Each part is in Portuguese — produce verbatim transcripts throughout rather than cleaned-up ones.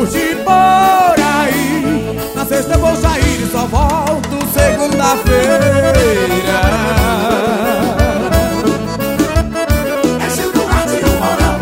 curtir por aí. Na sexta eu vou sair e só volto segunda-feira. É Gildo Martinho Mourão.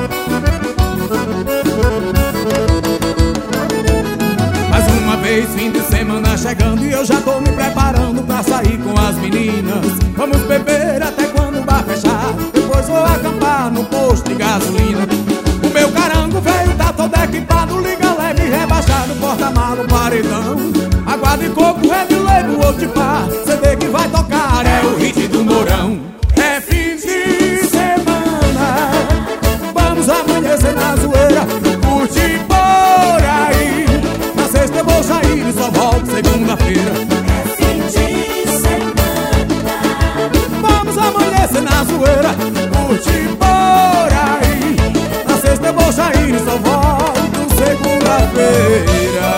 Mais uma vez, fim de semana chegando e eu já tô me preparando pra sair com as meninas. Vamos beber até quando o bar fechar, depois vou acampar no posto de gasolina. O meu carango velho tá todo equipado, liga leve rebaixado, porta-malas, paredão, água de coco, Red Label ou de pá. C D que vai tocar é o hit do Mourão. É fim de semana, vamos amanhecer na zoeira, curtir por aí. Na sexta eu vou sair e só volto segunda-feira. É fim de semana, Vamos amanhecer na zoeira, curtir por aí. Na sexta eu vou sair e só volto segunda-feira.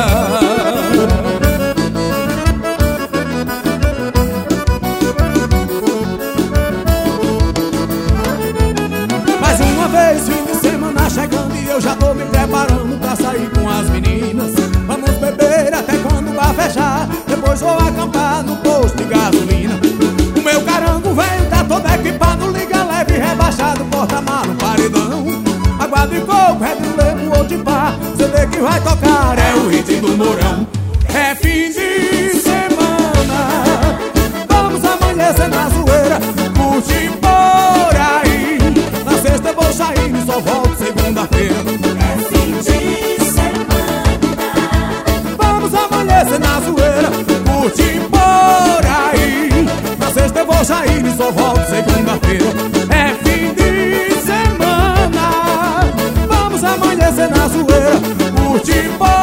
Mais uma vez, fim de semana chegando e eu já tô me preparando pra sair com as meninas. Vamos beber até quando o bar fechar, depois vou acampar no posto de gasolina. O meu carango velho tá todo equipado, liga leve rebaixado, porta-malas, paredão, água de coco, Red Label ou de pá. C D que vai tocar é o hit do Mourão. É fim de semana, vamos amanhecer na zoeira, curtir por aí. Na sexta eu vou sair e só volto segunda-feira. é fim de semana, Vamos amanhecer na zoeira, curtir por aí. Na sexta eu vou sair e só volto segunda-feira. É fim de semana, vamos amanhecer na zoeira, curtir por